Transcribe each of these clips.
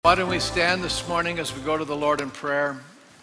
Why don't we stand this morning as we go to the Lord in prayer?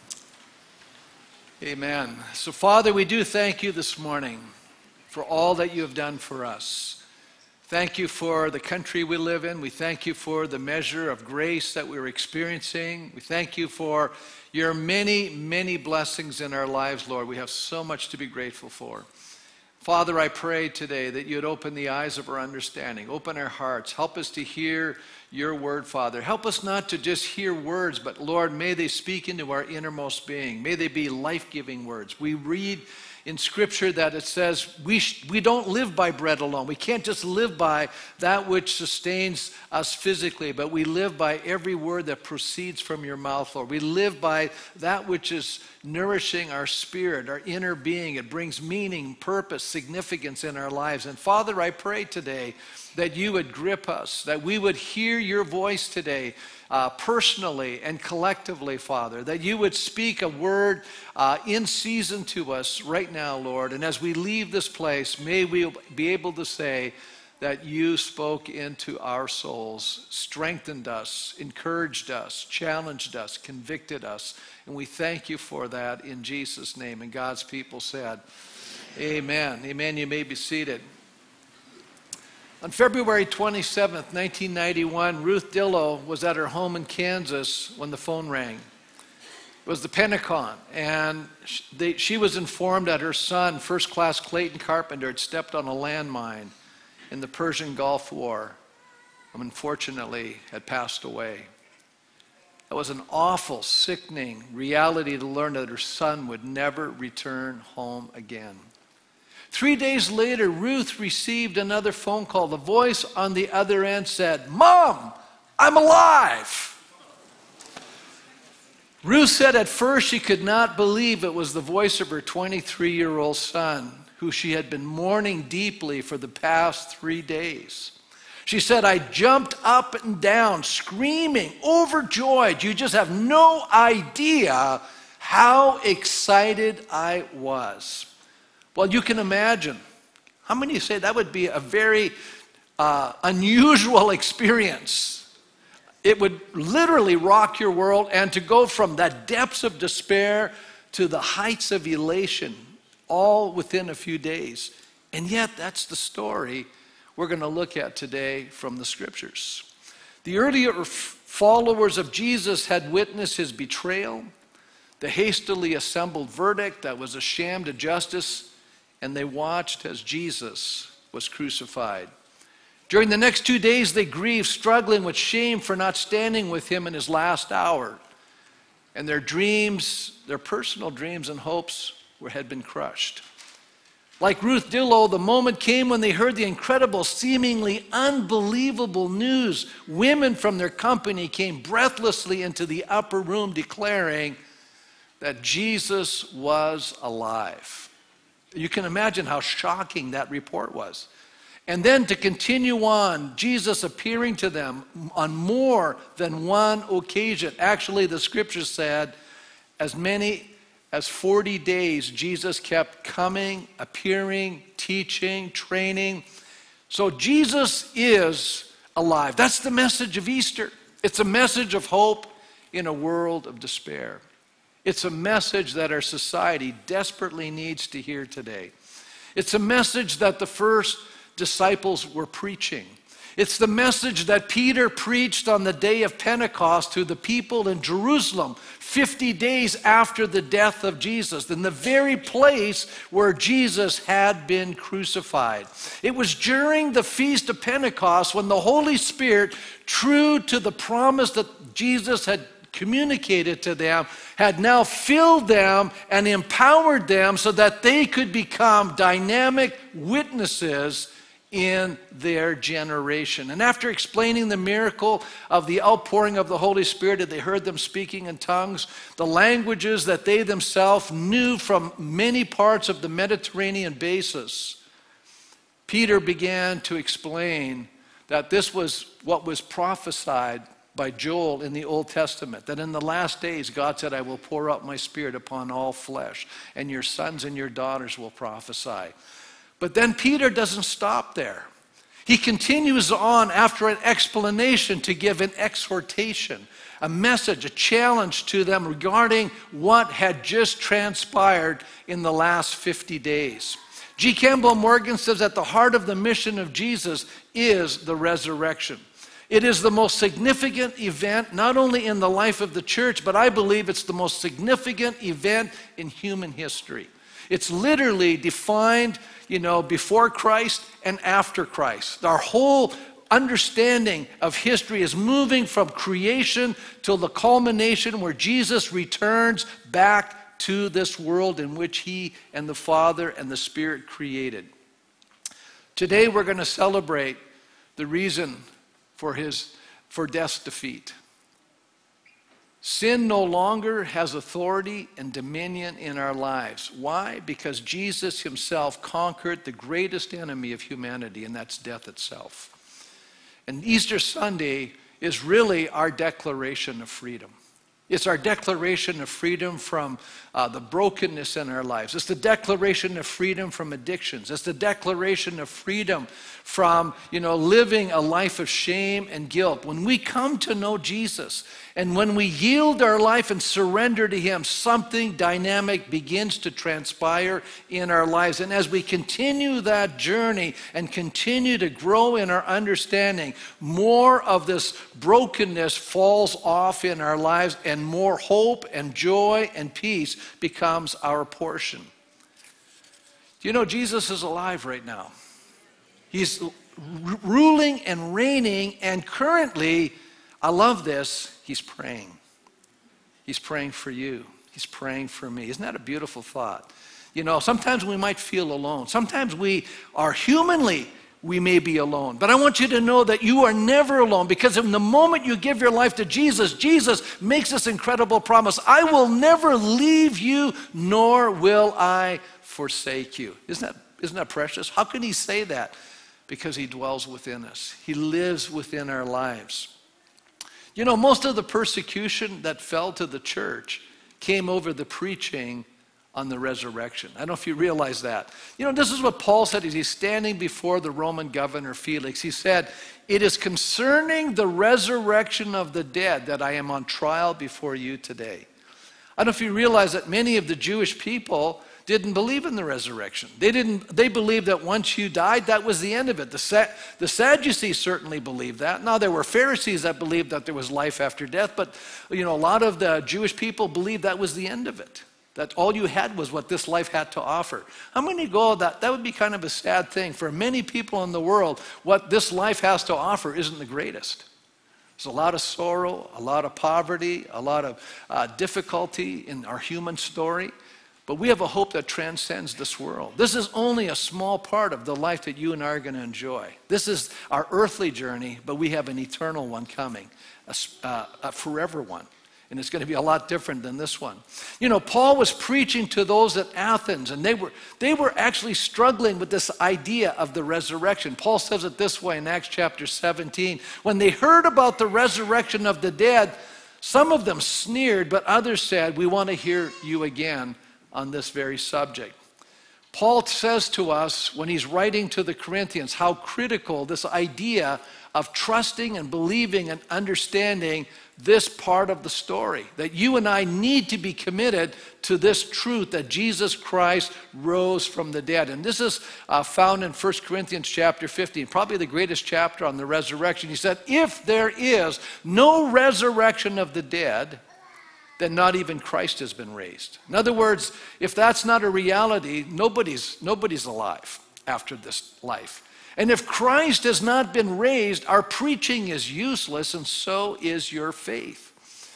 Amen. So, Father, we do thank you this morning for all that you have done for us. Thank you for the country we live in. We thank you for the measure of grace that we're experiencing. We thank you for your many, many blessings in our lives, Lord. We have so much to be grateful for. Father, I pray today that you'd open the eyes of our understanding, open our hearts, help us to hear your word, Father. Help us not to just hear words, but Lord, may they speak into our innermost being. May they be life-giving words. We read in Scripture that it says we don't live by bread alone. We can't just live by that which sustains us physically, but we live by every word that proceeds from your mouth, Lord. We live by that which is nourishing our spirit, our inner being. It brings meaning, purpose, significance in our lives. And Father, I pray today that you would grip us, that we would hear your voice today, personally and collectively, Father, that you would speak a word in season to us right now, Lord. And as we leave this place, may we be able to say that you spoke into our souls, strengthened us, encouraged us, challenged us, convicted us. And we thank you for that in Jesus' name. And God's people said, amen. Amen. You may be seated. On February 27th, 1991, Ruth Dillow was at her home in Kansas when the phone rang. It was the Pentagon, and she was informed that her son, First Class Clayton Carpenter, had stepped on a landmine in the Persian Gulf War and unfortunately had passed away. It was an awful, sickening reality to learn that her son would never return home again. 3 days later, Ruth received another phone call. The voice on the other end said, "Mom, I'm alive." Ruth said at first she could not believe it was the voice of her 23-year-old son, who she had been mourning deeply for the past 3 days. She said, "I jumped up and down, screaming, overjoyed. You just have no idea how excited I was." Well, you can imagine. How many of you say that would be a very unusual experience? It would literally rock your world, and to go from the depths of despair to the heights of elation, all within a few days. And yet, that's the story we're going to look at today from the Scriptures. The earlier followers of Jesus had witnessed his betrayal, the hastily assembled verdict that was a sham to justice, and they watched as Jesus was crucified. During the next 2 days, they grieved, struggling with shame for not standing with him in his last hour. And their dreams, their personal dreams and hopes had been crushed. Like Ruth Dillow, the moment came when they heard the incredible, seemingly unbelievable news. Women from their company came breathlessly into the upper room declaring that Jesus was alive. You can imagine how shocking that report was. And then to continue on, Jesus appearing to them on more than one occasion. Actually, the Scripture said as many as 40 days, Jesus kept coming, appearing, teaching, training. So Jesus is alive. That's the message of Easter. It's a message of hope in a world of despair. It's a message that our society desperately needs to hear today. It's a message that the first disciples were preaching. It's the message that Peter preached on the day of Pentecost to the people in Jerusalem 50 days after the death of Jesus, in the very place where Jesus had been crucified. It was during the Feast of Pentecost when the Holy Spirit, true to the promise that Jesus had communicated to them, had now filled them and empowered them so that they could become dynamic witnesses in their generation. And after explaining the miracle of the outpouring of the Holy Spirit, they heard them speaking in tongues, the languages that they themselves knew from many parts of the Mediterranean basin. Peter began to explain that this was what was prophesied by Joel in the Old Testament, that in the last days God said, "I will pour out my Spirit upon all flesh, and your sons and your daughters will prophesy." But then Peter doesn't stop there. He continues on after an explanation to give an exhortation, a message, a challenge to them regarding what had just transpired in the last 50 days. G. Campbell Morgan says at the heart of the mission of Jesus is the resurrection. It is the most significant event, not only in the life of the church, but I believe it's the most significant event in human history. It's literally defined, before Christ and after Christ. Our whole understanding of history is moving from creation till the culmination where Jesus returns back to this world in which he and the Father and the Spirit created. Today we're going to celebrate the reason for death's defeat. Sin no longer has authority and dominion in our lives. Why? Because Jesus himself conquered the greatest enemy of humanity, and that's death itself. And Easter Sunday is really our declaration of freedom. It's our declaration of freedom from the brokenness in our lives. It's the declaration of freedom from addictions. It's the declaration of freedom from, living a life of shame and guilt. When we come to know Jesus and when we yield our life and surrender to him, something dynamic begins to transpire in our lives. And as we continue that journey and continue to grow in our understanding, more of this brokenness falls off in our lives and more hope and joy and peace becomes our portion. Jesus is alive right now. He's ruling and reigning, and currently, I love this, he's praying. He's praying for you. He's praying for me. Isn't that a beautiful thought? Sometimes we might feel alone. Sometimes we may be alone. But I want you to know that you are never alone, because in the moment you give your life to Jesus, Jesus makes this incredible promise: I will never leave you, nor will I forsake you. Isn't that precious? How can he say that? Because he dwells within us. He lives within our lives. Most of the persecution that fell to the church came over the preaching on the resurrection. I don't know if you realize that. This is what Paul said as he's standing before the Roman governor Felix. He said, "It is concerning the resurrection of the dead that I am on trial before you today." I don't know if you realize that many of the Jewish people didn't believe in the resurrection. They believed that once you died, that was the end of it. The Sadducees certainly believed that. Now, there were Pharisees that believed that there was life after death, but a lot of the Jewish people believed that was the end of it. That all you had was what this life had to offer. How many go that would be kind of a sad thing. For many people in the world, what this life has to offer isn't the greatest. There's a lot of sorrow, a lot of poverty, a lot of difficulty in our human story. But we have a hope that transcends this world. This is only a small part of the life that you and I are going to enjoy. This is our earthly journey, but we have an eternal one coming, a forever one. And it's going to be a lot different than this one. Paul was preaching to those at Athens, and they were actually struggling with this idea of the resurrection. Paul says it this way in Acts chapter 17. When they heard about the resurrection of the dead, some of them sneered, but others said, "We want to hear you again on this very subject." Paul says to us when he's writing to the Corinthians how critical this idea of trusting and believing and understanding this part of the story, that you and I need to be committed to this truth that Jesus Christ rose from the dead. And this is found in 1 Corinthians chapter 15, probably the greatest chapter on the resurrection. He said, if there is no resurrection of the dead, then not even Christ has been raised. In other words, if that's not a reality, nobody's alive after this life. And if Christ has not been raised, our preaching is useless, and so is your faith.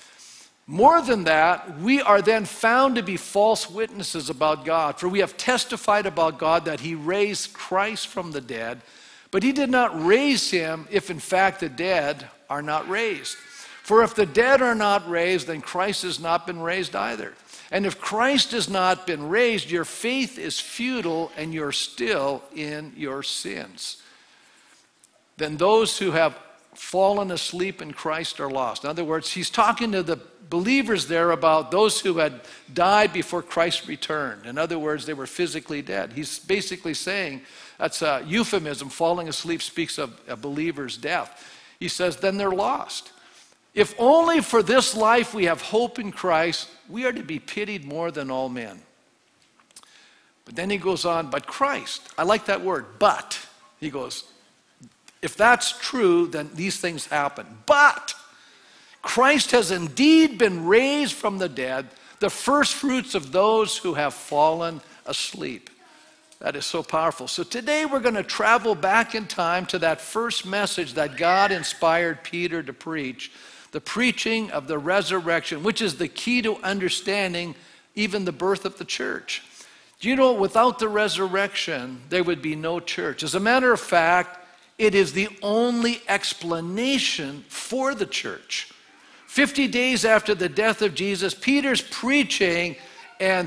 More than that, we are then found to be false witnesses about God, for we have testified about God that he raised Christ from the dead, but he did not raise him if in fact the dead are not raised. For if the dead are not raised, then Christ has not been raised either. And if Christ has not been raised, your faith is futile and you're still in your sins. Then those who have fallen asleep in Christ are lost. In other words, he's talking to the believers there about those who had died before Christ returned. In other words, they were physically dead. He's basically saying, that's a euphemism, falling asleep speaks of a believer's death. He says, then they're lost. If only for this life we have hope in Christ, we are to be pitied more than all men. But then he goes on, but Christ, I like that word, but. He goes, if that's true, then these things happen. But Christ has indeed been raised from the dead, the first fruits of those who have fallen asleep. That is so powerful. So today we're going to travel back in time to that first message that God inspired Peter to preach, the preaching of the resurrection, which is the key to understanding even the birth of the church. Do you know, without the resurrection, there would be no church. As a matter of fact, it is the only explanation for the church. 50 days after the death of Jesus, Peter's preaching, and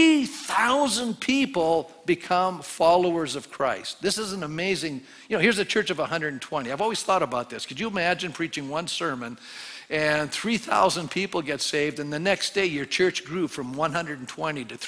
3,000 people become followers of Christ. This is an amazing, here's a church of 120. I've always thought about this. Could you imagine preaching one sermon and 3,000 people get saved, and the next day your church grew from 120 to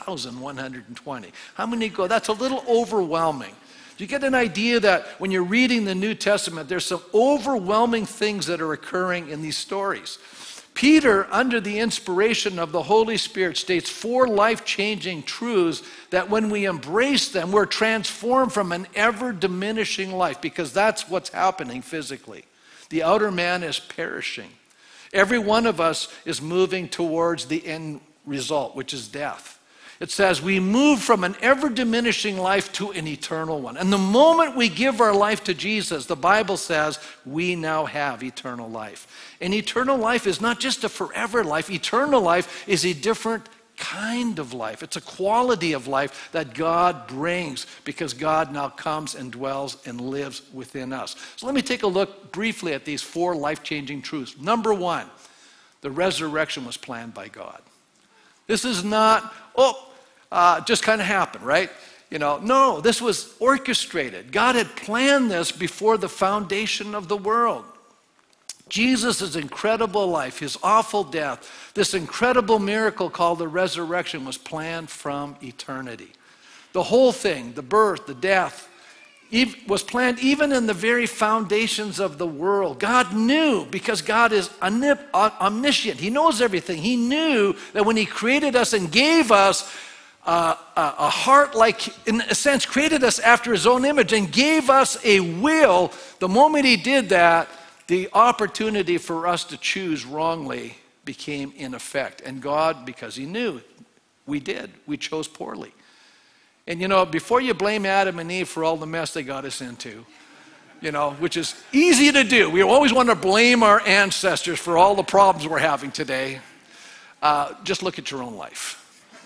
3,120? How many go? That's a little overwhelming. You get an idea that when you're reading the New Testament, there's some overwhelming things that are occurring in these stories. Peter, under the inspiration of the Holy Spirit, states 4 life-changing truths that when we embrace them, we're transformed from an ever-diminishing life, because that's what's happening physically. The outer man is perishing. Every one of us is moving towards the end result, which is death. It says we move from an ever-diminishing life to an eternal one. And the moment we give our life to Jesus, the Bible says we now have eternal life. And eternal life is not just a forever life. Eternal life is a different kind of life. It's a quality of life that God brings because God now comes and dwells and lives within us. So let me take a look briefly at these 4 life-changing truths. Number 1, the resurrection was planned by God. This is not, just kind of happened, right? No, this was orchestrated. God had planned this before the foundation of the world. Jesus' incredible life, his awful death, this incredible miracle called the resurrection was planned from eternity. The whole thing, the birth, the death, was planned even in the very foundations of the world. God knew, because God is omniscient. He knows everything. He knew that when he created us and gave us a heart, like in a sense created us after his own image and gave us a will, the moment he did that, the opportunity for us to choose wrongly became in effect. And God, because he knew, we chose poorly. And before you blame Adam and Eve for all the mess they got us into, which is easy to do. We always want to blame our ancestors for all the problems we're having today. Just look at your own life.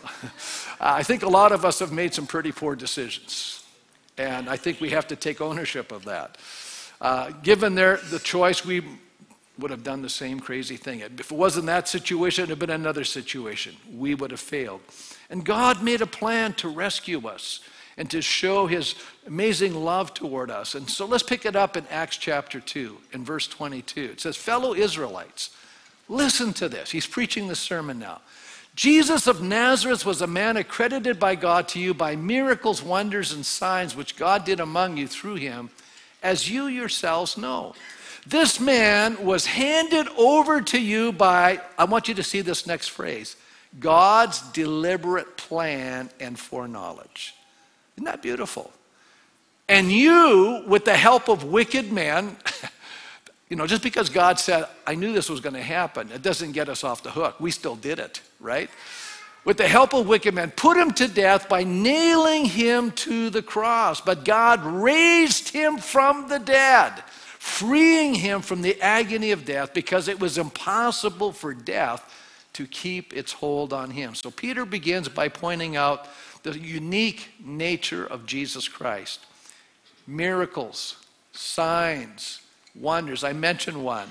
I think a lot of us have made some pretty poor decisions. And I think we have to take ownership of that. Given the choice, we would have done the same crazy thing. If it wasn't that situation, it would have been another situation. We would have failed. And God made a plan to rescue us and to show his amazing love toward us. And so let's pick it up in Acts chapter 2 in verse 22. It says, fellow Israelites, listen to this. He's preaching the sermon now. Jesus of Nazareth was a man accredited by God to you by miracles, wonders, and signs which God did among you through him, as you yourselves know. This man was handed over to you by, I want you to see this next phrase, God's deliberate plan and foreknowledge. Isn't that beautiful? And you, with the help of wicked men, just because God said, I knew this was going to happen, it doesn't get us off the hook. We still did it, right? With the help of wicked men, put him to death by nailing him to the cross. But God raised him from the dead, freeing him from the agony of death, because it was impossible for death to keep its hold on him. So Peter begins by pointing out the unique nature of Jesus Christ. Miracles, signs, wonders. I mentioned one,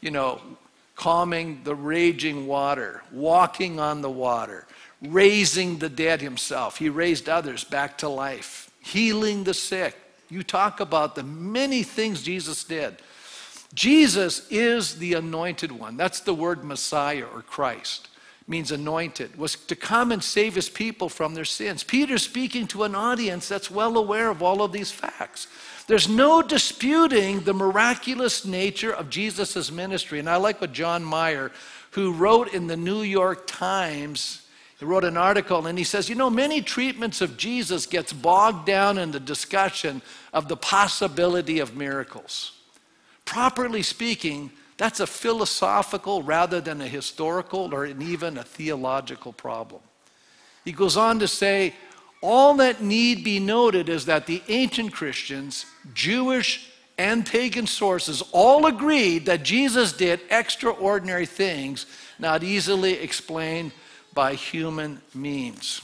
calming the raging water, walking on the water, raising the dead himself. He raised others back to life, healing the sick. You talk about the many things Jesus did. Jesus is the anointed one. That's the word Messiah or Christ. It means anointed. Was to come and save his people from their sins. Peter's speaking to an audience that's well aware of all of these facts. There's no disputing the miraculous nature of Jesus' ministry. And I like what John Meyer, who wrote in the New York Times, he wrote an article and he says, many treatments of Jesus gets bogged down in the discussion of the possibility of miracles. Properly speaking, that's a philosophical rather than a historical or even a theological problem. He goes on to say, all that need be noted is that the ancient Christians, Jewish and pagan sources, all agreed that Jesus did extraordinary things not easily explained by human means.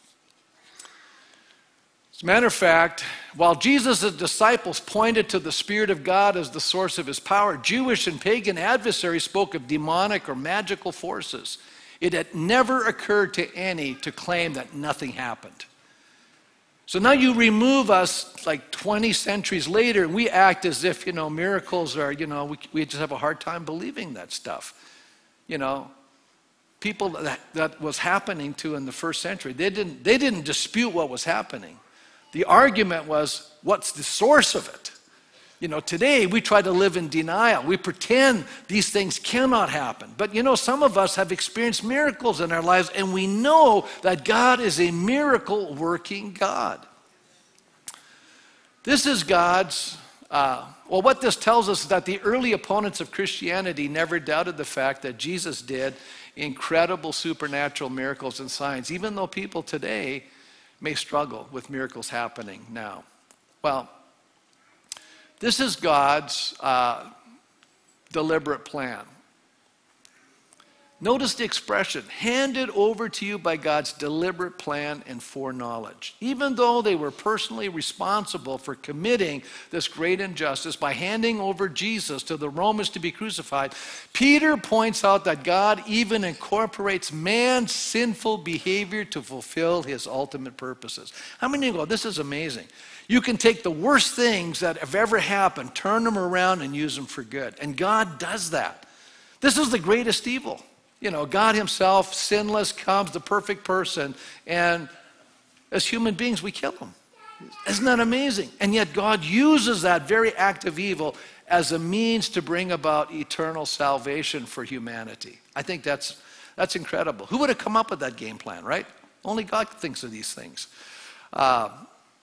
As a matter of fact, while Jesus' disciples pointed to the Spirit of God as the source of his power, Jewish and pagan adversaries spoke of demonic or magical forces. It had never occurred to any to claim that nothing happened. So now you remove us like 20 centuries later and we act as if, miracles are, we just have a hard time believing that stuff. People that was happening to in the first century, they didn't dispute what was happening. The argument was, what's the source of it? Today we try to live in denial. We pretend these things cannot happen. But some of us have experienced miracles in our lives and we know that God is a miracle working God. This is God's, what this tells us is that the early opponents of Christianity never doubted the fact that Jesus did incredible supernatural miracles and signs, even though people today may struggle with miracles happening now. Well, this is God's deliberate plan. Notice the expression, handed over to you by God's deliberate plan and foreknowledge. Even though they were personally responsible for committing this great injustice by handing over Jesus to the Romans to be crucified, Peter points out that God even incorporates man's sinful behavior to fulfill his ultimate purposes. How many go, this is amazing. You can take the worst things that have ever happened, turn them around and use them for good. And God does that. This is the greatest evil. God himself, sinless, comes, the perfect person, and as human beings, we kill him. Isn't that amazing? And yet God uses that very act of evil as a means to bring about eternal salvation for humanity. I think that's incredible. Who would have come up with that game plan, right? Only God thinks of these things. The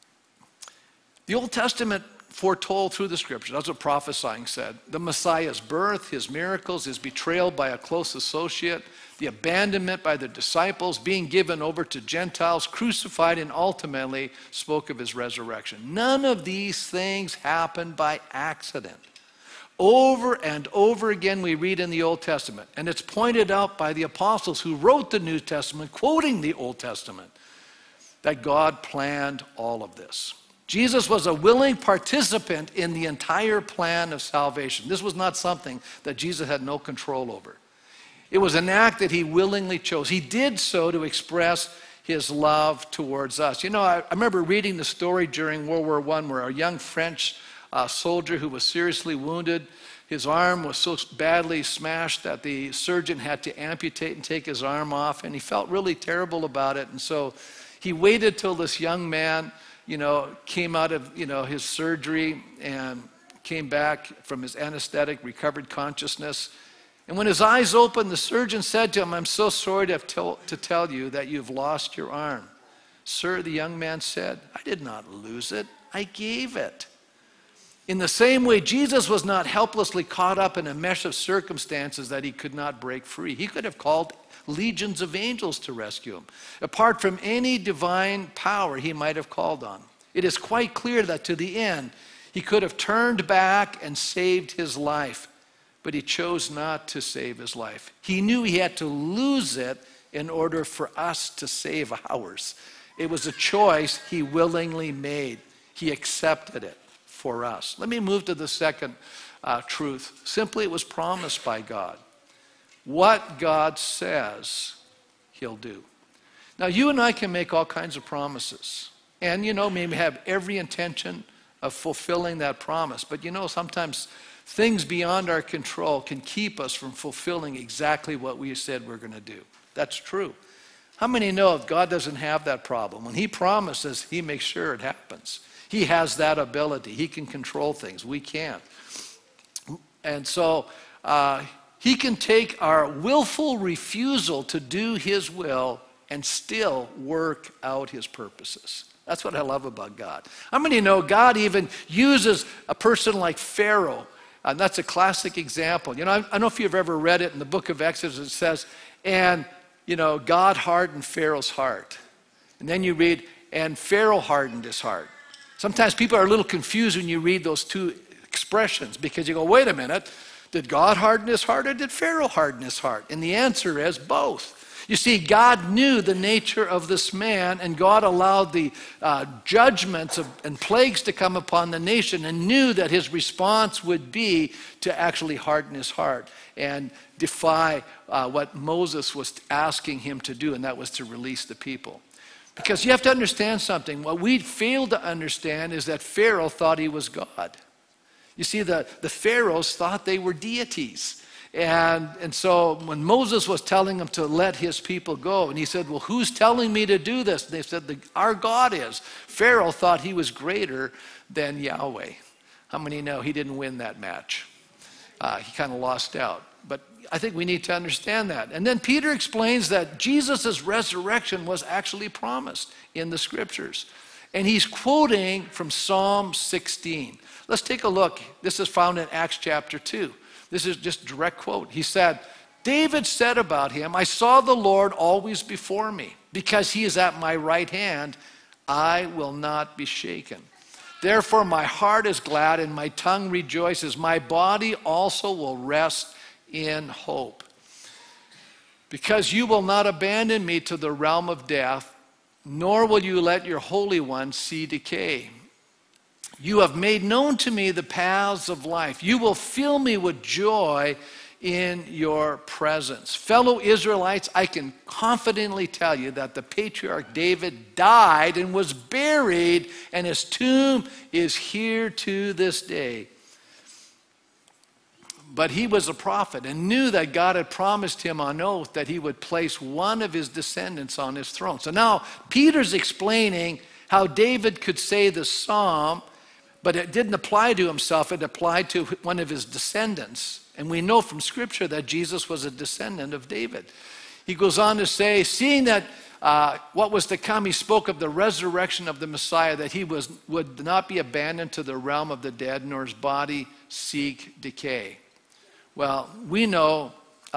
Old Testament foretold through the scriptures, that's what prophesying said. The Messiah's birth, his miracles, his betrayal by a close associate, the abandonment by the disciples, being given over to Gentiles, crucified, and ultimately spoke of his resurrection. None of these things happened by accident. Over and over again we read in the Old Testament, and it's pointed out by the apostles who wrote the New Testament, quoting the Old Testament, that God planned all of this. Jesus was a willing participant in the entire plan of salvation. This was not something that Jesus had no control over. It was an act that he willingly chose. He did so to express his love towards us. I remember reading the story during World War I where a young French soldier who was seriously wounded, his arm was so badly smashed that the surgeon had to amputate and take his arm off, and he felt really terrible about it. And so he waited till this young man came out of, his surgery and came back from his anesthetic, recovered consciousness. And when his eyes opened, the surgeon said to him, "I'm so sorry to tell you that you've lost your arm." "Sir," the young man said, "I did not lose it. I gave it." In the same way, Jesus was not helplessly caught up in a mesh of circumstances that he could not break free. He could have called legions of angels to rescue him. Apart from any divine power he might have called on. It is quite clear that to the end, he could have turned back and saved his life, but he chose not to save his life. He knew he had to lose it in order for us to save ours. It was a choice he willingly made. He accepted it for us. Let me move to the second truth. Simply, it was promised by God. What God says, he'll do. Now, you and I can make all kinds of promises. And, maybe have every intention of fulfilling that promise. But, sometimes things beyond our control can keep us from fulfilling exactly what we said we're going to do. That's true. How many know if God doesn't have that problem? When he promises, he makes sure it happens. He has that ability. He can control things. We can't. And so he can take our willful refusal to do his will and still work out his purposes. That's what I love about God. How many know God even uses a person like Pharaoh? And that's a classic example. You know, I don't know if you've ever read it in the book of Exodus. It says, and, you know, God hardened Pharaoh's heart. And then you read, and Pharaoh hardened his heart. Sometimes people are a little confused when you read those two expressions because you go, wait a minute, did God harden his heart or did Pharaoh harden his heart? And the answer is both. You see, God knew the nature of this man, and God allowed the judgments and plagues to come upon the nation and knew that his response would be to actually harden his heart and defy what Moses was asking him to do, and that was to release the people. Because you have to understand something. What we fail to understand is that Pharaoh thought he was God. You see, the pharaohs thought they were deities. And so when Moses was telling them to let his people go, and he said, well, who's telling me to do this? And they said, our God is. Pharaoh thought he was greater than Yahweh. How many know he didn't win that match? He kind of lost out. But I think we need to understand that. And then Peter explains that Jesus' resurrection was actually promised in the scriptures. And he's quoting from Psalm 16. Let's take a look. This is found in Acts chapter 2. This is just a direct quote. He said, David said about him, I saw the Lord always before me. Because he is at my right hand, I will not be shaken. Therefore my heart is glad and my tongue rejoices. My body also will rest in hope. Because you will not abandon me to the realm of death, nor will you let your Holy One see decay. You have made known to me the paths of life. You will fill me with joy in your presence. Fellow Israelites, I can confidently tell you that the patriarch David died and was buried, and his tomb is here to this day. But he was a prophet and knew that God had promised him on oath that he would place one of his descendants on his throne. So now Peter's explaining how David could say the psalm, but it didn't apply to himself, it applied to one of his descendants. And we know from Scripture that Jesus was a descendant of David. He goes on to say, seeing that what was to come, he spoke of the resurrection of the Messiah, that he would not be abandoned to the realm of the dead, nor his body seek decay. Well, we know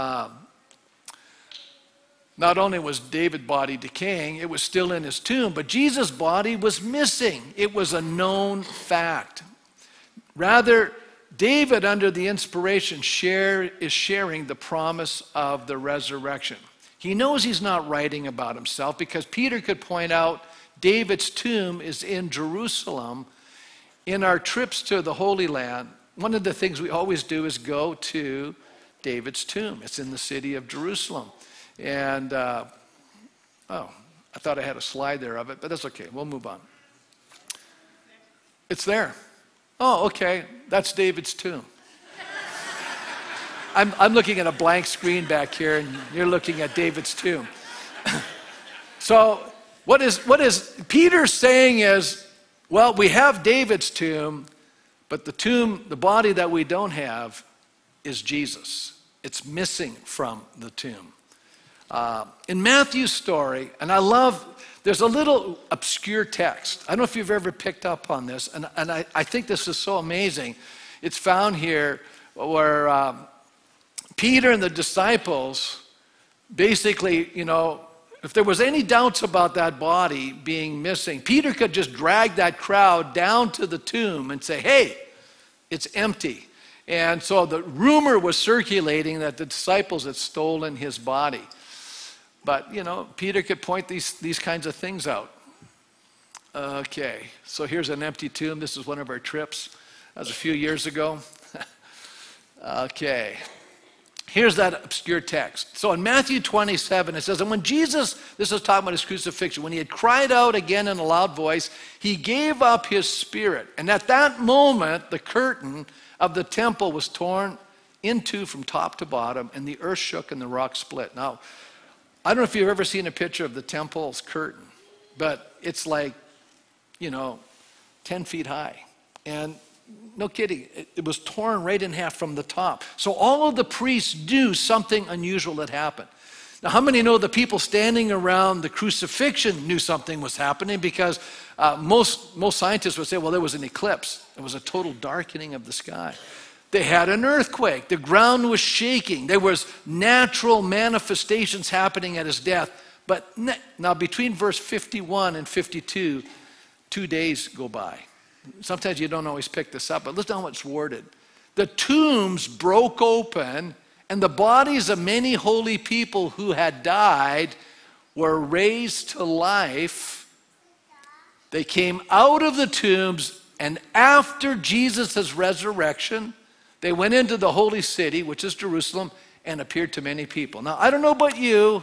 not only was David's body decaying, it was still in his tomb, but Jesus' body was missing. It was a known fact. Rather, David, under the inspiration, is sharing the promise of the resurrection. He knows he's not writing about himself because Peter could point out David's tomb is in Jerusalem. In our trips to the Holy Land, one of the things we always do is go to David's tomb. It's in the city of Jerusalem. And, I thought I had a slide there of it, but that's okay. We'll move on. It's there. Oh, okay. That's David's tomb. I'm looking at a blank screen back here, and you're looking at David's tomb. So what is Peter saying is, well, we have David's tomb, but the body that we don't have is Jesus. It's missing from the tomb. In Matthew's story, and there's a little obscure text. I don't know if you've ever picked up on this, and I think this is so amazing. It's found here where Peter and the disciples basically, if there was any doubts about that body being missing, Peter could just drag that crowd down to the tomb and say, hey, it's empty. And so the rumor was circulating that the disciples had stolen his body. But, Peter could point these kinds of things out. Okay, so here's an empty tomb. This is one of our trips. That was a few years ago. Okay, here's that obscure text. So in Matthew 27, it says, and when Jesus, this is talking about his crucifixion, when he had cried out again in a loud voice, he gave up his spirit. And at that moment, the curtain of the temple was torn in two from top to bottom, and the earth shook and the rock split. Now, I don't know if you've ever seen a picture of the temple's curtain, but it's like, 10 feet high. And no kidding, it was torn right in half from the top. So all of the priests knew something unusual had happened. Now, how many know the people standing around the crucifixion knew something was happening? Because most scientists would say, well, there was an eclipse. It was a total darkening of the sky. They had an earthquake. The ground was shaking. There was natural manifestations happening at his death. But now between verse 51 and 52, 2 days go by. Sometimes you don't always pick this up, but listen to how it's worded. The tombs broke open, and the bodies of many holy people who had died were raised to life. They came out of the tombs, and after Jesus' resurrection, they went into the holy city, which is Jerusalem, and appeared to many people. Now, I don't know about you,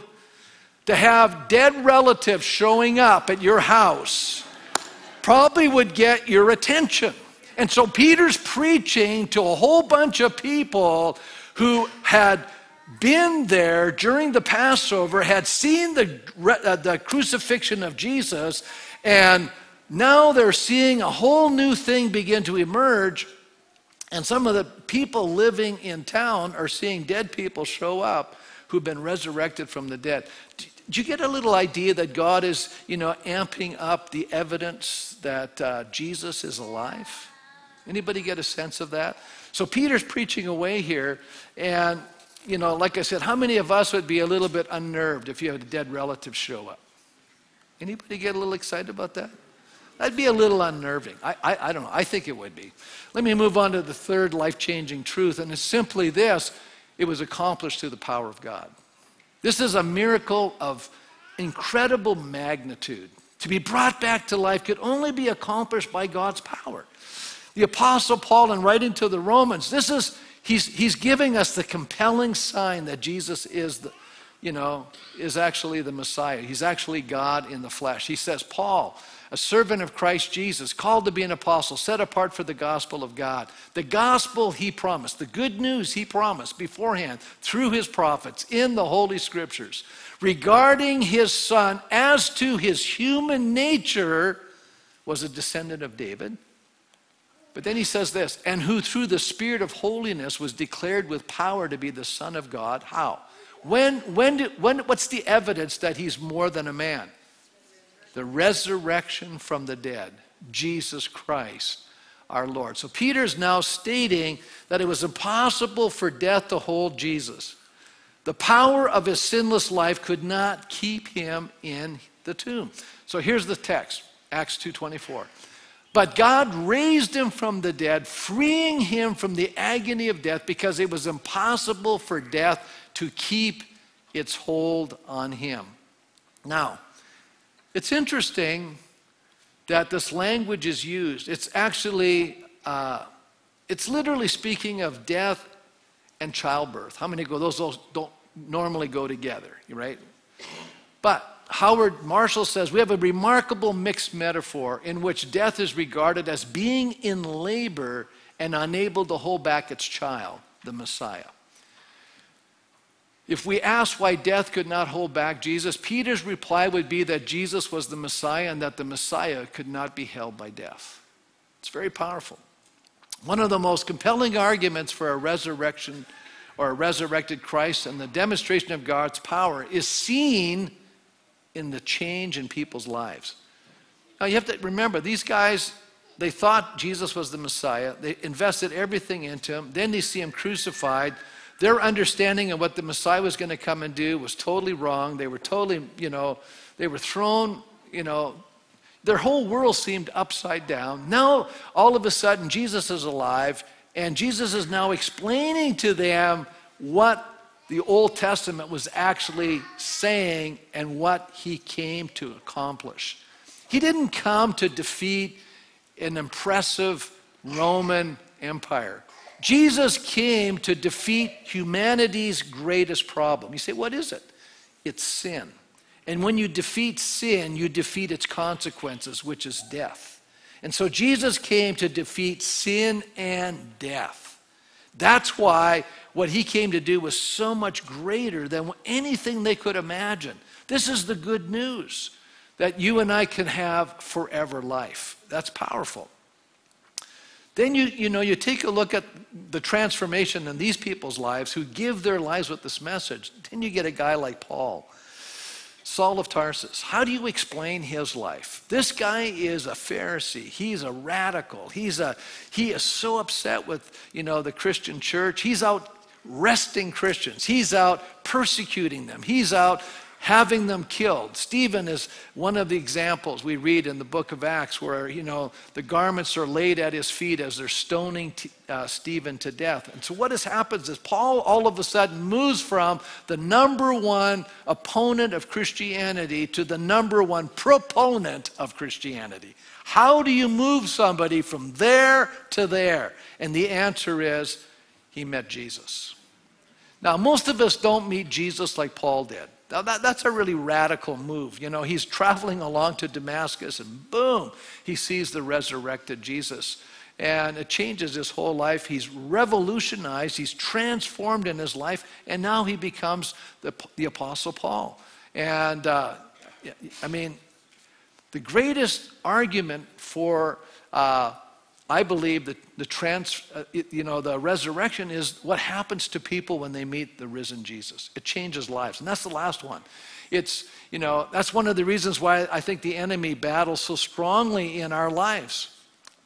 to have dead relatives showing up at your house probably would get your attention. And so Peter's preaching to a whole bunch of people who had been there during the Passover, had seen the crucifixion of Jesus, and now they're seeing a whole new thing begin to emerge. And some of the people living in town are seeing dead people show up who've been resurrected from the dead. Do you get a little idea that God is, amping up the evidence that Jesus is alive? Anybody get a sense of that? So Peter's preaching away here, and, like I said, how many of us would be a little bit unnerved if you had a dead relative show up? Anybody get a little excited about that? That'd be a little unnerving. I don't know. I think it would be. Let me move on to the third life-changing truth, and it's simply this. It was accomplished through the power of God. This is a miracle of incredible magnitude. To be brought back to life could only be accomplished by God's power. The Apostle Paul, in writing to the Romans, he's giving us the compelling sign that Jesus is actually the Messiah. He's actually God in the flesh. He says, Paul, a servant of Christ Jesus, called to be an apostle, set apart for the gospel of God. The gospel he promised, the good news he promised beforehand through his prophets in the Holy Scriptures regarding his Son as to his human nature was a descendant of David. But then he says this, and who through the Spirit of holiness was declared with power to be the Son of God. How? What's the evidence that he's more than a man? The resurrection from the dead, Jesus Christ, our Lord. So Peter's now stating that it was impossible for death to hold Jesus. The power of his sinless life could not keep him in the tomb. So here's the text, Acts 2:24. But God raised him from the dead, freeing him from the agony of death, because it was impossible for death to keep its hold on him. Now, it's interesting that this language is used. It's actually, it's literally speaking of death and childbirth. How many go, those don't normally go together, right? But Howard Marshall says, we have a remarkable mixed metaphor in which death is regarded as being in labor and unable to hold back its child, the Messiah. If we ask why death could not hold back Jesus, Peter's reply would be that Jesus was the Messiah and that the Messiah could not be held by death. It's very powerful. One of the most compelling arguments for a resurrection or a resurrected Christ and the demonstration of God's power is seen in the change in people's lives. Now you have to remember, these guys, they thought Jesus was the Messiah. They invested everything into him. Then they see him crucified. Their understanding of what the Messiah was going to come and do was totally wrong. They were totally, they were thrown, their whole world seemed upside down. Now, all of a sudden, Jesus is alive, and Jesus is now explaining to them what the Old Testament was actually saying and what he came to accomplish. He didn't come to defeat an impressive Roman Empire. Jesus came to defeat humanity's greatest problem. You say, what is it? It's sin. And when you defeat sin, you defeat its consequences, which is death. And so Jesus came to defeat sin and death. That's why what he came to do was so much greater than anything they could imagine. This is the good news, that you and I can have forever life. That's powerful. Then you take a look at the transformation in these people's lives who give their lives with this message. Then you get a guy like Paul, Saul of Tarsus. How do you explain his life? This guy is a Pharisee. He's a radical. He is so upset with, the Christian church. He's out arresting Christians. He's out persecuting them. He's out having them killed. Stephen is one of the examples we read in the book of Acts where, the garments are laid at his feet as they're stoning Stephen to death. And so what has happened is Paul all of a sudden moves from the number one opponent of Christianity to the number one proponent of Christianity. How do you move somebody from there to there? And the answer is he met Jesus. Now, most of us don't meet Jesus like Paul did. Now, that's a really radical move. He's traveling along to Damascus and boom, he sees the resurrected Jesus. And it changes his whole life. He's revolutionized, he's transformed in his life, and now he becomes the Apostle Paul. And the greatest argument for I believe that the resurrection is what happens to people when they meet the risen Jesus. It changes lives. And that's the last one. That's one of the reasons why I think the enemy battles so strongly in our lives.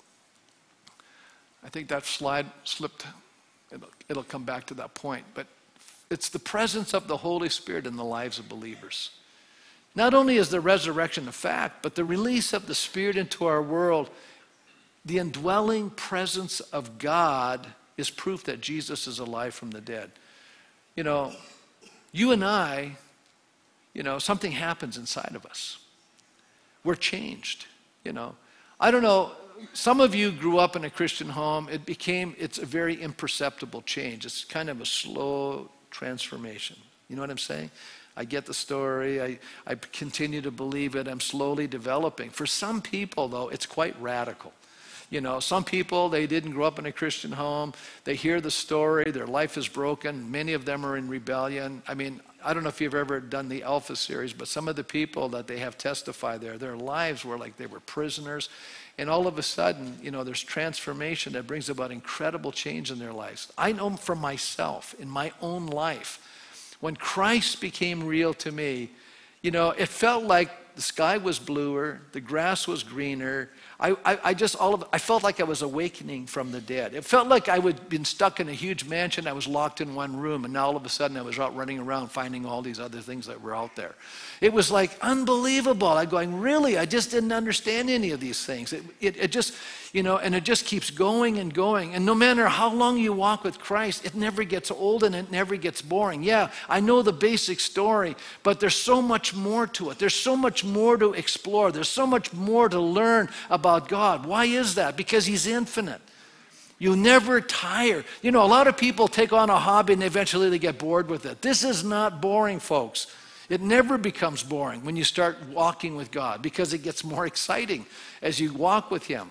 I think that slide slipped. It'll come back to that point. But it's the presence of the Holy Spirit in the lives of believers. Not only is the resurrection a fact, but the release of the Spirit into our world, the indwelling presence of God is proof that Jesus is alive from the dead. You and I, something happens inside of us. We're changed, I don't know, some of you grew up in a Christian home. It's a very imperceptible change. It's kind of a slow transformation. You know what I'm saying? I get the story. I continue to believe it. I'm slowly developing. For some people, though, it's quite radical. Some people, they didn't grow up in a Christian home. They hear the story. Their life is broken. Many of them are in rebellion. I don't know if you've ever done the Alpha series, but some of the people that they have testified there, their lives were like they were prisoners. And all of a sudden, there's transformation that brings about incredible change in their lives. I know from myself, in my own life, when Christ became real to me, it felt like the sky was bluer, the grass was greener. I felt like I was awakening from the dead. It felt like I had been stuck in a huge mansion. I was locked in one room, and now all of a sudden I was out running around finding all these other things that were out there. It was like unbelievable. I'm going, really? I just didn't understand any of these things. It just, and it just keeps going and going. And no matter how long you walk with Christ, it never gets old and it never gets boring. Yeah, I know the basic story, but there's so much more to it. There's so much more to explore. There's so much more to learn about God. Why is that? Because he's infinite. You never tire. A lot of people take on a hobby and eventually they get bored with it. This is not boring, folks. It never becomes boring when you start walking with God because it gets more exciting as you walk with him.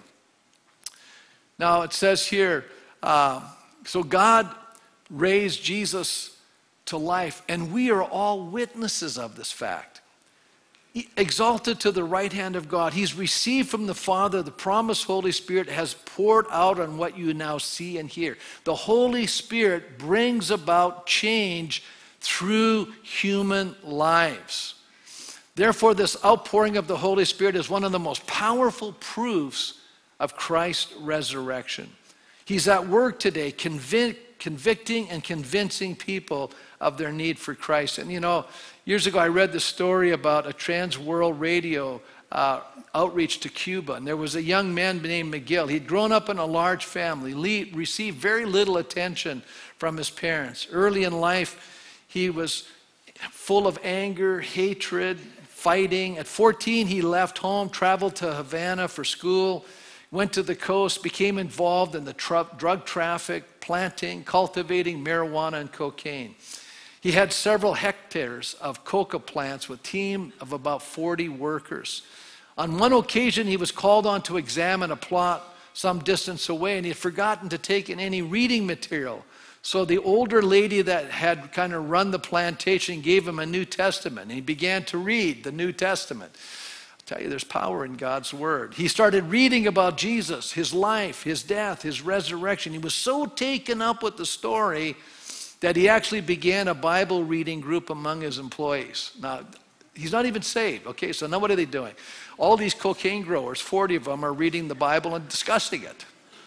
Now it says here, so God raised Jesus to life, and we are all witnesses of this fact. Exalted to the right hand of God, he's received from the Father the promised Holy Spirit, has poured out on what you now see and hear. The Holy Spirit brings about change through human lives. Therefore, this outpouring of the Holy Spirit is one of the most powerful proofs of Christ's resurrection. He's at work today convicting and convincing people of their need for Christ. And years ago I read the story about a Trans World Radio outreach to Cuba. And there was a young man named Miguel. He'd grown up in a large family, received very little attention from his parents. Early in life, he was full of anger, hatred, fighting. At 14, he left home, traveled to Havana for school, went to the coast, became involved in the drug traffic, planting, cultivating marijuana and cocaine. He had several hectares of coca plants with a team of about 40 workers. On one occasion, he was called on to examine a plot some distance away, and he had forgotten to take in any reading material. So the older lady that had kind of run the plantation gave him a New Testament. He began to read the New Testament. I'll tell you, there's power in God's word. He started reading about Jesus, his life, his death, his resurrection. He was so taken up with the story that he actually began a Bible reading group among his employees. Now, he's not even saved. Okay, so now what are they doing? All these cocaine growers, 40 of them, are reading the Bible and discussing it.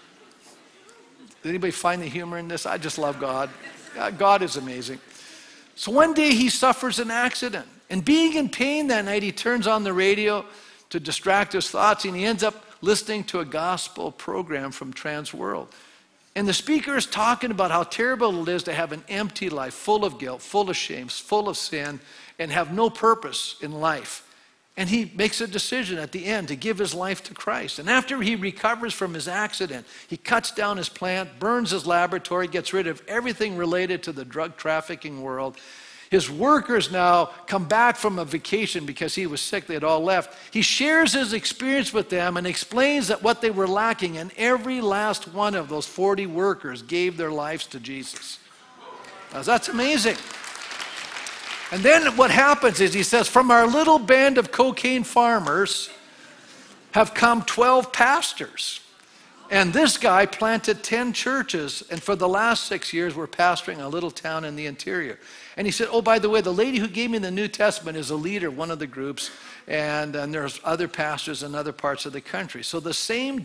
Did anybody find the humor in this? I just love God. God is amazing. So one day he suffers an accident. And being in pain that night, he turns on the radio to distract his thoughts, and he ends up listening to a gospel program from Trans World. And the speaker is talking about how terrible it is to have an empty life, full of guilt, full of shame, full of sin, and have no purpose in life. And he makes a decision at the end to give his life to Christ. And after he recovers from his accident, he cuts down his plant, burns his laboratory, gets rid of everything related to the drug trafficking world. His workers now come back from a vacation because he was sick. They had all left. He shares his experience with them and explains that what they were lacking, and every last one of those 40 workers gave their lives to Jesus. Now, that's amazing. And then what happens is he says, from our little band of cocaine farmers have come 12 pastors. And this guy planted 10 churches, and for the last 6 years, we're pastoring a little town in the interior. And he said, oh, by the way, the lady who gave me the New Testament is a leader of one of the groups, and there's other pastors in other parts of the country. So the same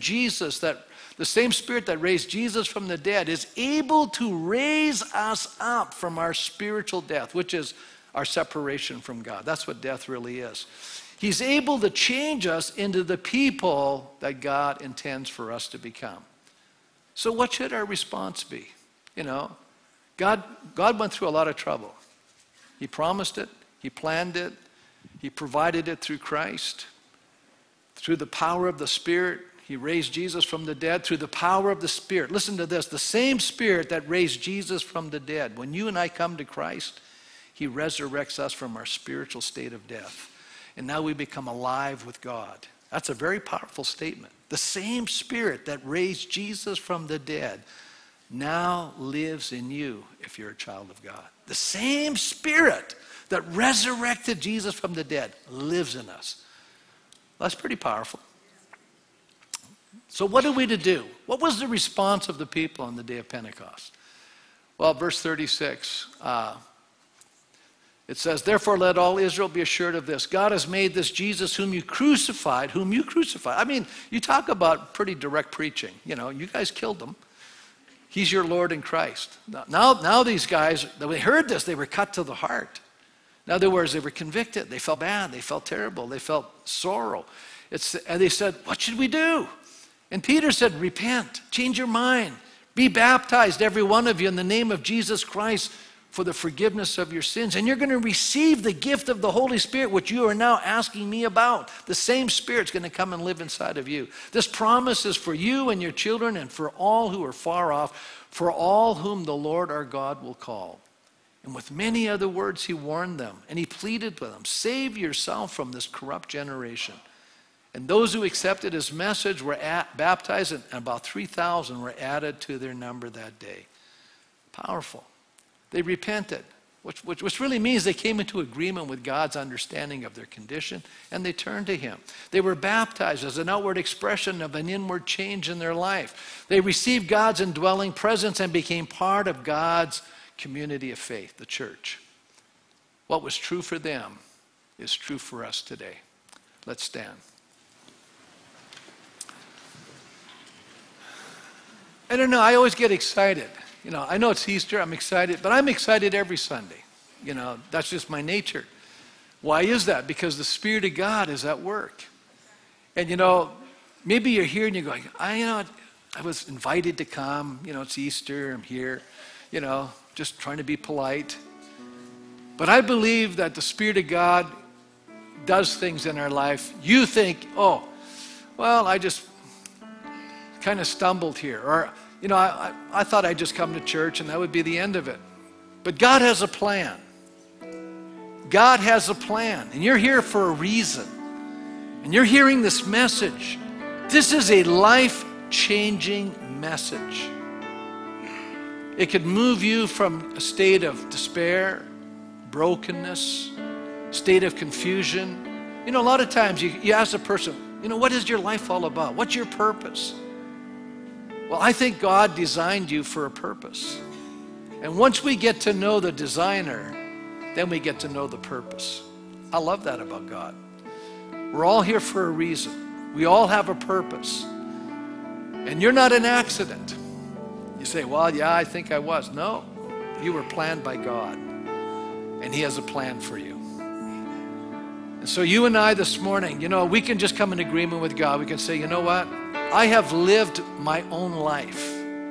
Spirit that raised Jesus from the dead is able to raise us up from our spiritual death, which is our separation from God. That's what death really is. He's able to change us into the people that God intends for us to become. So what should our response be? You know, God went through a lot of trouble. He promised it. He planned it. He provided it through Christ. Through the power of the Spirit, he raised Jesus from the dead. Through the power of the Spirit. Listen to this. The same Spirit that raised Jesus from the dead. When you and I come to Christ, he resurrects us from our spiritual state of death. And now we become alive with God. That's a very powerful statement. The same Spirit that raised Jesus from the dead now lives in you if you're a child of God. The same Spirit that resurrected Jesus from the dead lives in us. That's pretty powerful. So what are we to do? What was the response of the people on the day of Pentecost? Well, verse 36, it says, therefore let all Israel be assured of this. God has made this Jesus whom you crucified. I mean, you talk about pretty direct preaching. You know, you guys killed him. He's your Lord and Christ. Now these guys, when they heard this, they were cut to the heart. In other words, they were convicted. They felt bad. They felt terrible. They felt sorrow. And they said, what should we do? And Peter said, repent. Change your mind. Be baptized, every one of you, in the name of Jesus Christ, for the forgiveness of your sins. And you're going to receive the gift of the Holy Spirit, which you are now asking me about. The same Spirit's going to come and live inside of you. This promise is for you and your children and for all who are far off, for all whom the Lord our God will call. And with many other words he warned them, and he pleaded with them, save yourself from this corrupt generation. And those who accepted his message were baptized, and about 3,000 were added to their number that day. Powerful. They repented, which really means they came into agreement with God's understanding of their condition, and they turned to him. They were baptized as an outward expression of an inward change in their life. They received God's indwelling presence and became part of God's community of faith, the church. What was true for them is true for us today. Let's stand. I don't know, I always get excited. You know, I know it's Easter, I'm excited, but I'm excited every Sunday. You know, that's just my nature. Why is that? Because the Spirit of God is at work. And you know, maybe you're here and you're going, I was invited to come, you know, it's Easter, I'm here, you know, just trying to be polite. But I believe that the Spirit of God does things in our life. You think, oh, well, I just kind of stumbled here. Or, you know, I thought I'd just come to church and that would be the end of it. But God has a plan. God has a plan. And you're here for a reason. and you're hearing this message, this is a life-changing message. It could move you from a state of despair, brokenness, state of confusion. You know, a lot of times you ask a person, you know, what is your life all about? What's your purpose? Well, I think God designed you for a purpose. And once we get to know the designer, then we get to know the purpose. I love that about God. We're all here for a reason. We all have a purpose. And you're not an accident. You say, well, yeah, I think I was. No, you were planned by God. And He has a plan for you. And so you and I this morning, you know, we can just come in agreement with God. We can say, you know what? I have lived my own life.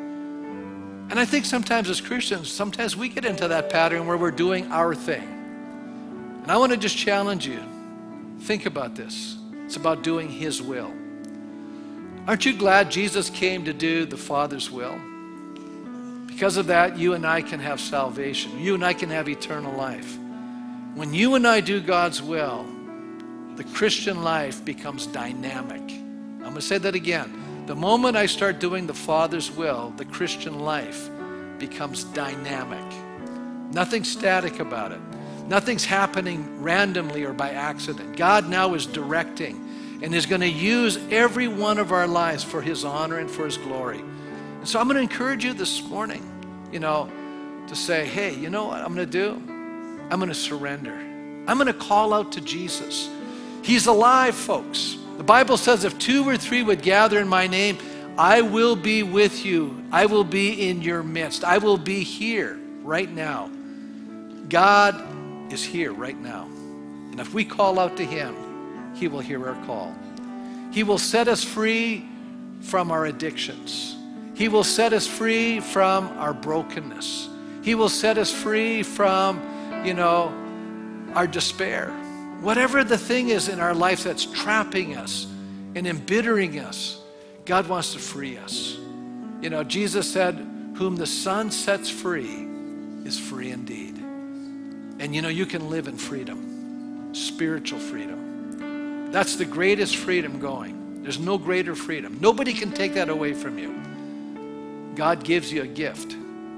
And I think sometimes as Christians, sometimes we get into that pattern where we're doing our thing. And I want to just challenge you. Think about this. It's about doing His will. Aren't you glad Jesus came to do the Father's will? Because of that, you and I can have salvation. You and I can have eternal life. When you and I do God's will, the Christian life becomes dynamic. I'm going to say that again. The moment I start doing the Father's will, the Christian life becomes dynamic. Nothing's static about it. Nothing's happening randomly or by accident. God now is directing and is going to use every one of our lives for His honor and for His glory. And so I'm going to encourage you this morning, you know, to say, hey, you know what I'm going to do? I'm going to surrender. I'm going to call out to Jesus. He's alive, folks. The Bible says if 2 or 3 would gather in my name, I will be with you. I will be in your midst. I will be here right now. God is here right now. And if we call out to Him, He will hear our call. He will set us free from our addictions. He will set us free from our brokenness. He will set us free from, you know, our despair. Whatever the thing is in our life that's trapping us and embittering us, God wants to free us. You know, Jesus said, whom the Son sets free is free indeed. And you know, you can live in freedom, spiritual freedom. That's the greatest freedom going. There's no greater freedom. Nobody can take that away from you. God gives you a gift.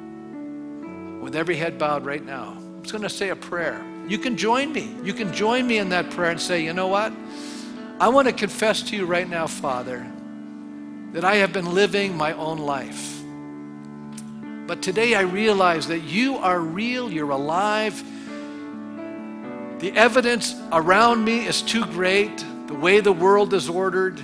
With every head bowed right now, I'm just going to say a prayer. You can join me. You can join me in that prayer and say, you know what? I want to confess to you right now, Father, that I have been living my own life. But today I realize that you are real, you're alive. The evidence around me is too great. The way the world is ordered,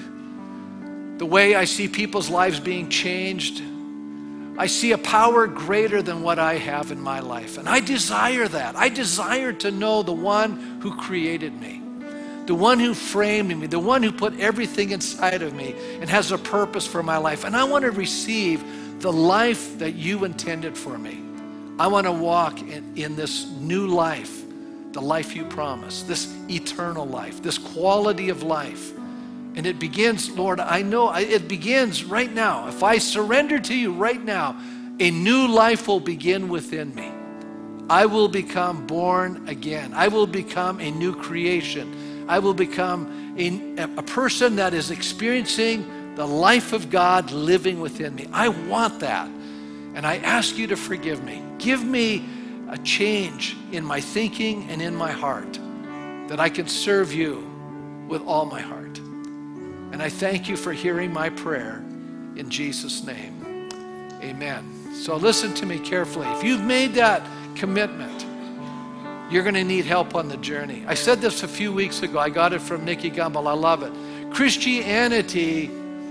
the way I see people's lives being changed, I see a power greater than what I have in my life. And I desire that. I desire to know the one who created me, the one who framed me, the one who put everything inside of me and has a purpose for my life. And I want to receive the life that you intended for me. I want to walk in this new life, the life you promised, this eternal life, this quality of life. And it begins, Lord, I know it begins right now. If I surrender to you right now, a new life will begin within me. I will become born again. I will become a new creation. I will become a person that is experiencing the life of God living within me. I want that. And I ask you to forgive me. Give me a change in my thinking and in my heart that I can serve you with all my heart. And I thank you for hearing my prayer in Jesus' name. Amen. So listen to me carefully. If you've made that commitment, you're going to need help on the journey. I said this a few weeks ago. I got it from Nicky Gumbel. I love it. Christianity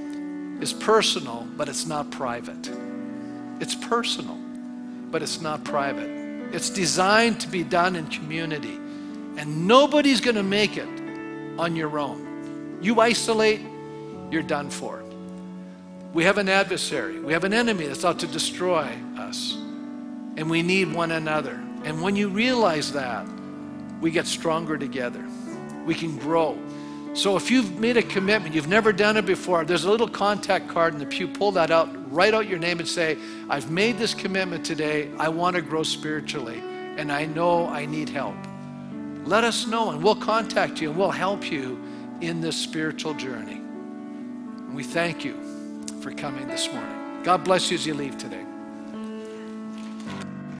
is personal, but it's not private. It's personal, but it's not private. It's designed to be done in community. And nobody's going to make it on your own. You isolate, you're done for. We have an adversary. We have an enemy that's out to destroy us. And we need one another. And when you realize that, we get stronger together. We can grow. So if you've made a commitment, you've never done it before, there's a little contact card in the pew. Pull that out, write out your name and say, I've made this commitment today. I want to grow spiritually. And I know I need help. Let us know and we'll contact you and we'll help you in this spiritual journey. And we thank you for coming this morning. God bless you as you leave today.